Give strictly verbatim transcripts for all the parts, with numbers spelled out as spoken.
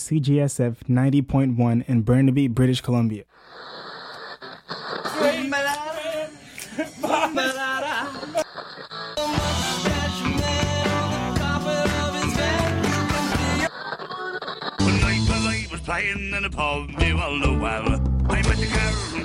C G S F ninety point one in Burnaby, British Columbia. Playing in a pub, you all know well. I met the girl from...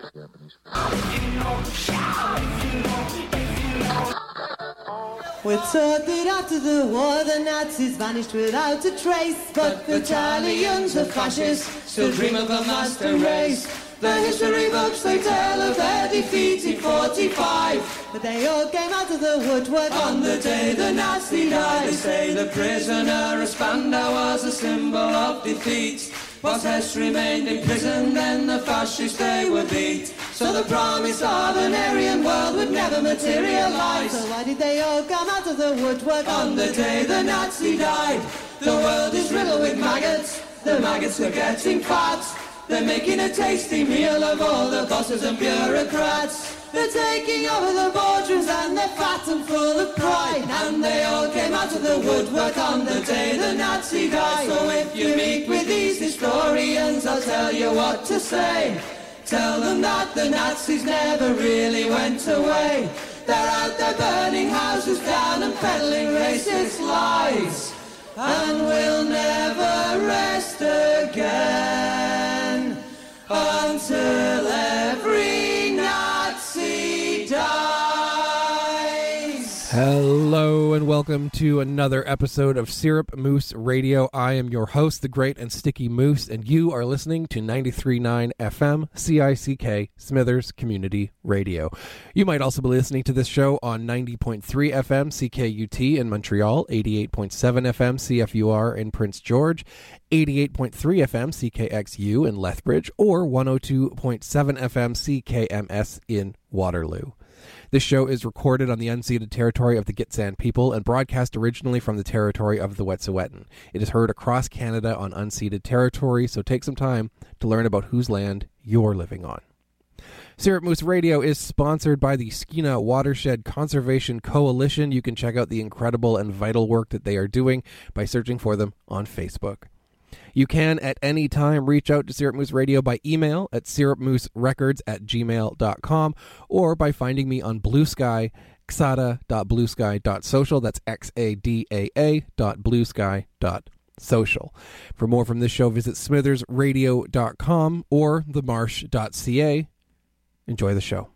We're told that after the war the Nazis vanished without a trace, but the Italians, the fascists, still dream of a master race. The history books, they tell of their defeat in forty-five, but they all came out of the woodwork on the day the Nazi died. They say the prisoner of Spandau was a symbol of defeat. Whilst Hess remained in prison, then the fascists they were beat. So the promise of an Aryan world would never materialize. So why did they all come out of the woodwork on the day the Nazi died? The world is riddled with maggots, the maggots are getting fat. They're making a tasty meal of all the bosses and bureaucrats. They're taking over the boardrooms and they're fat and full of pride. And they all came out of the woodwork on the day the Nazi died. So if you meet with these historians, I'll tell you what to say. Tell them that the Nazis never really went away. They're out there burning houses down and peddling racist lies. And we'll never rest again until every Nazi dies. Hello and welcome to another episode of Syrup Moose Radio. I am your host, the great and sticky Moose, and you are listening to ninety-three point nine F M C I C K Smithers Community Radio. You might also be listening to this show on ninety point three F M C K U T in Montreal, eighty-eight point seven F M C F U R in Prince George, eighty-eight point three F M C K X U in Lethbridge, or one oh two point seven F M C K M S in Waterloo. This show is recorded on the unceded territory of the Gitxsan people and broadcast originally from the territory of the Wet'suwet'en. It is heard across Canada on unceded territory, so take some time to learn about whose land you're living on. Syrup Moose Radio is sponsored by the Skeena Watershed Conservation Coalition. You can check out the incredible and vital work that they are doing by searching for them on Facebook. You can at any time reach out to Syrup Moose Radio by email at syrupmooserecords at gmail dot com or by finding me on Blue Sky, xada dot blue sky dot social. That's X A D A A dot blue sky dot social. For more from this show, visit smithers radio dot com or the marsh dot c a. Enjoy the show.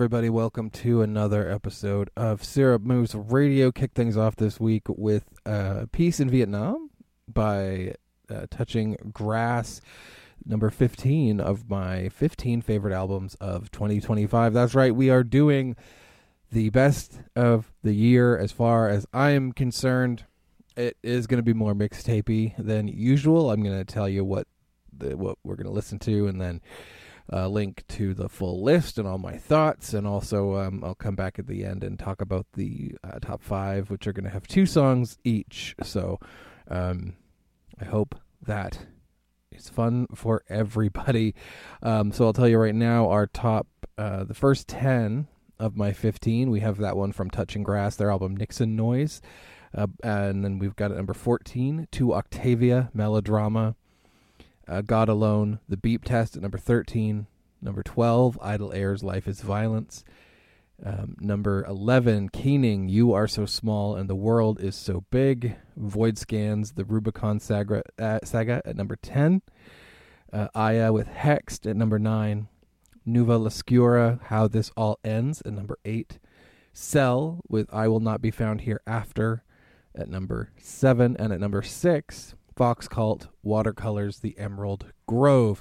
everybody. Welcome to another episode of Syrup Moose Radio. Kick things off this week with uh, Peace in Vietnam by uh, Touching Grass, number fifteen of my fifteen favorite albums of twenty twenty-five. That's right, we are doing the best of the year as far as I am concerned. It is going to be more mixtapey than usual. I'm going to tell you what the, what we're going to listen to, and then Uh, link to the full list and all my thoughts, and also um, I'll come back at the end and talk about the uh, top five, which are going to have two songs each. So um, I hope that it's fun for everybody. Um, so I'll tell you right now, our top, uh, the first ten of my fifteen, we have that one from Touching Grass, their album Nixon Noise, uh, and then we've got at number fourteen, To Octavia, Melodrama. Uh, God Alone, The Beep Test at number thirteen. Number twelve, Idle Air's Life is Violence. Um, number eleven, Keening, You Are So Small and the World Is So Big. Void Scans, The Rubicon Saga, uh, saga at number ten. Uh, Aya with Hexed at number nine. Nuva Lascura, How This All Ends at number eight. Cell with I Will Not Be Found Hereafter at number seven. And at number six, Fox Cult, Watercolors, The Emerald Grove.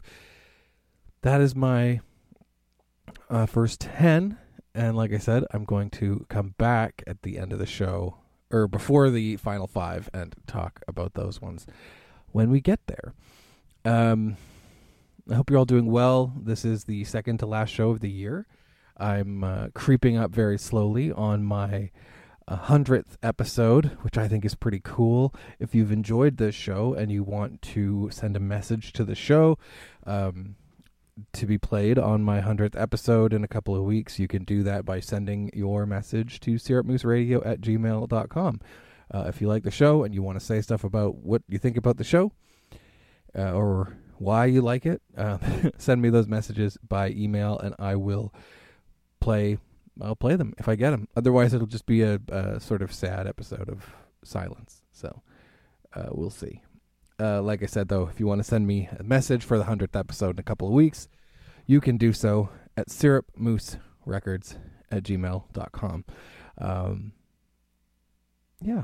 That is my uh, first ten. And like I said, I'm going to come back at the end of the show, or before the final five, and talk about those ones when we get there. Um, I hope you're all doing well. This is the second to last show of the year. I'm uh, creeping up very slowly on my a hundredth episode, which I think is pretty cool. If you've enjoyed this show and you want to send a message to the show um, to be played on my hundredth episode in a couple of weeks, you can do that by sending your message to syrupmooseradio at gmail dot com. Uh, if you like the show and you want to say stuff about what you think about the show uh, or why you like it, uh, send me those messages by email and I will play I'll play them if I get them. Otherwise, it'll just be a, a sort of sad episode of silence. So uh, we'll see. Uh, like I said, though, if you want to send me a message for the hundredth episode in a couple of weeks, you can do so at syrupmooserecords at gmail dot com. Um, yeah.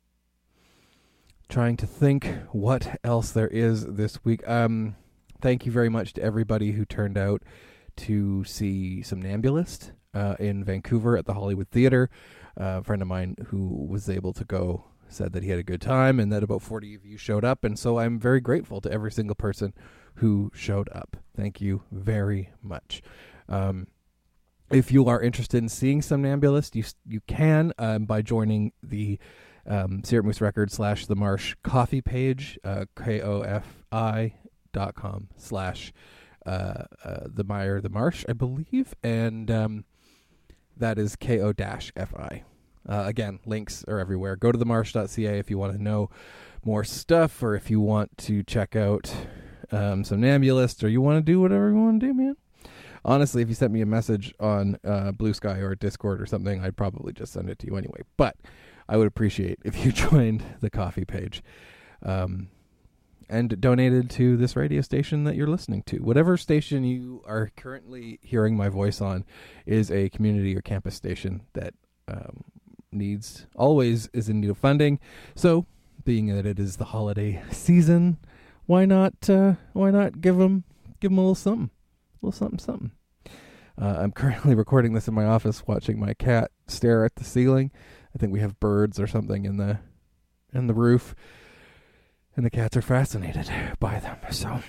Trying to think what else there is this week. Um, thank you very much to everybody who turned out to see Somnambulist Uh, in Vancouver at the Hollywood Theater. Uh, a friend of mine who was able to go said that he had a good time and that about forty of you showed up, and so I'm very grateful to every single person who showed up. Thank you very much. Um, if you are interested in seeing Somnambulist, you you can um, by joining the um, Syrup Moose Records slash The Marsh coffee page, uh, K-O-F-I dot com slash uh, uh, The Meyer The Marsh, I believe, and um, that is K O F I. Uh, again, links are everywhere. Go to the marsh dot c a if you want to know more stuff, or if you want to check out um, Somnambulist, or you want to do whatever you want to do, man. Honestly, if you sent me a message on uh, Blue Sky or Discord or something, I'd probably just send it to you anyway. But I would appreciate if you joined the coffee page um, and donated to this radio station that you're listening to. Whatever station you are currently hearing my voice on is a community or campus station that um, needs, always is in need of funding. So, being that it is the holiday season, why not, uh, why not give them, give them a little something, a little something, something. Uh, I'm currently recording this in my office, watching my cat stare at the ceiling. I think we have birds or something in the, in the roof. And the cats are fascinated by them. So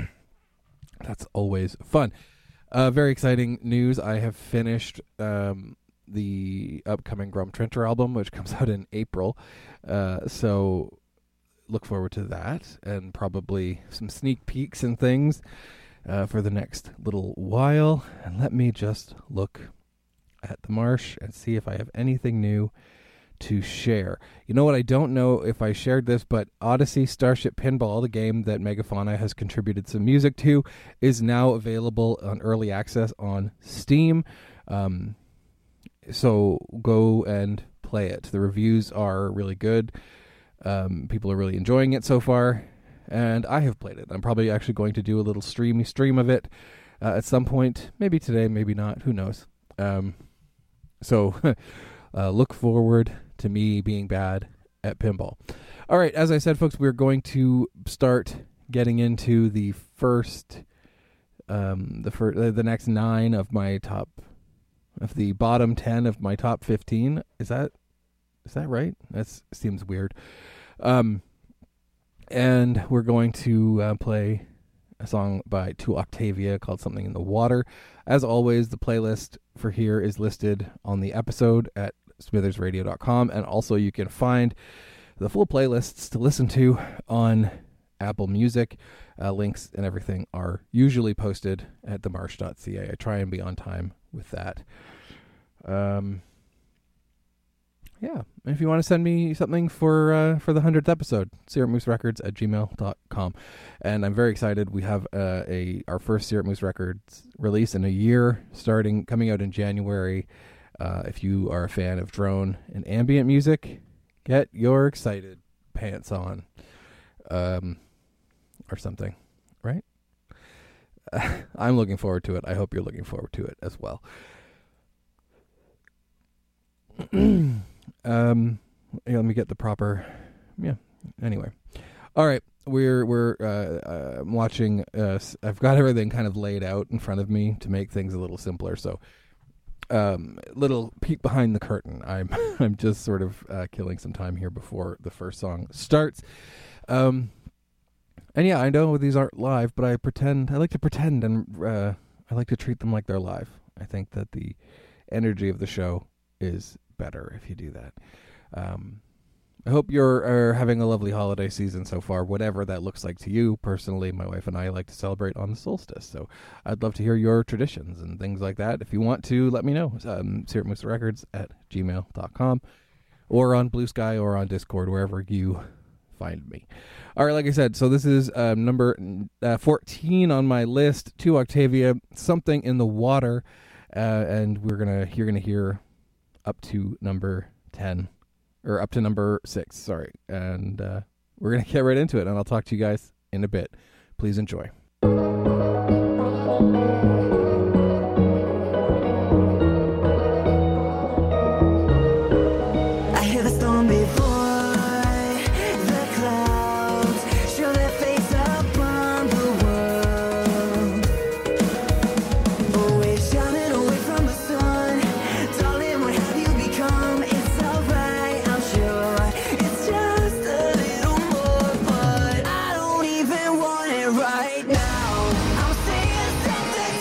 that's always fun. Uh, very exciting news. I have finished um, the upcoming Grum Trencher album, which comes out in April. Uh, so look forward to that. And probably some sneak peeks and things uh, for the next little while. And let me just look at the Marsh and see if I have anything new to share. You know what? I don't know if I shared this, but Odyssey Starship Pinball, the game that Megafauna has contributed some music to, is now available on early access on Steam. Um, so go and play it. The reviews are really good. Um, people are really enjoying it so far, and I have played it. I'm probably actually going to do a little streamy stream of it uh, at some point. Maybe today, maybe not. Who knows? Um, so uh, look forward to me being bad at pinball. All right, as I said, folks, we're going to start getting into the first, um, the first, uh, the next nine of my top, of the bottom ten of my top fifteen. Is that, is that right? That seems weird. Um, and we're going to uh, play a song by To Octavia called Something in the Water. As always, the playlist for here is listed on the episode at smithers radio dot com, and also you can find the full playlists to listen to on Apple Music. Uh, links and everything are usually posted at the marsh dot c a. I try and be on time with that. Um, yeah, and if you want to send me something for uh, for the hundredth episode, syrup moose records at gmail dot com. And I'm very excited. We have uh, a our first Syrup Moose Records release in a year, starting coming out in January. Uh, if you are a fan of drone and ambient music, get your excited pants on, um, or something, right? Uh, I'm looking forward to it. I hope you're looking forward to it as well. um, yeah, let me get the proper. Yeah. Anyway, all right. We're we're uh, uh, watching. Uh, I've got everything kind of laid out in front of me to make things a little simpler. So. Um, little peek behind the curtain. I'm I'm just sort of uh, killing some time here before the first song starts. Um, and yeah, I know these aren't live, but I pretend. I like to pretend, and uh, I like to treat them like they're live. I think that the energy of the show is better if you do that. Um, I hope you're are having a lovely holiday season so far, whatever that looks like to you. Personally, my wife and I like to celebrate on the solstice, so I'd love to hear your traditions and things like that. If you want to, let me know. Um, syrup moose records at gmail dot com, or on Blue Sky, or on Discord, wherever you find me. All right, like I said, so this is um, number uh, fourteen on my list, To Octavia, Something in the Water, uh, and we're gonna you're gonna hear up to number ten. Or up to number six, sorry. And uh, we're going to get right into it, and I'll talk to you guys in a bit. Please enjoy. I hear the storm before the clouds show their face upon the world. Always shining away from the sun. Darling, what have you become? It's alright, I'm sure. It's just a little more, but I don't even want it right now. I'm saying something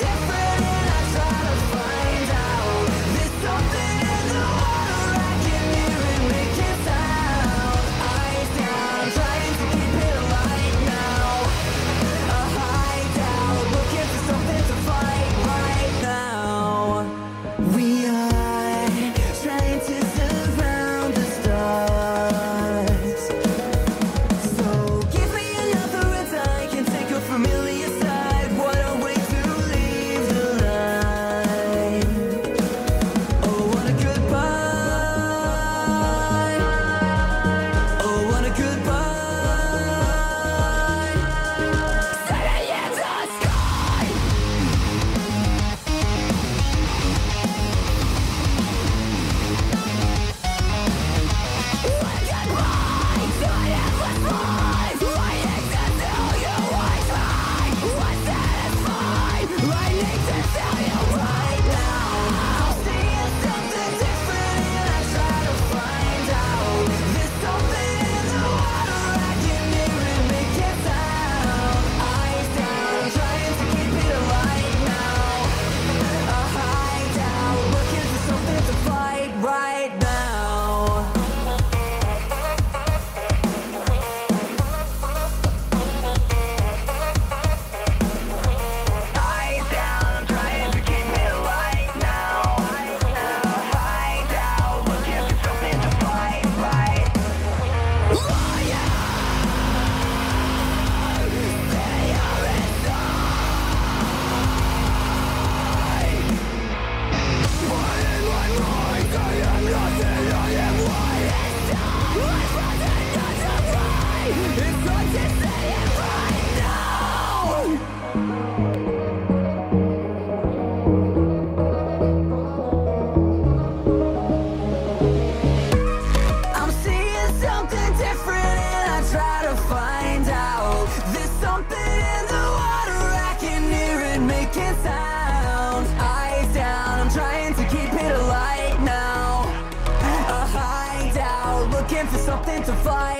fight.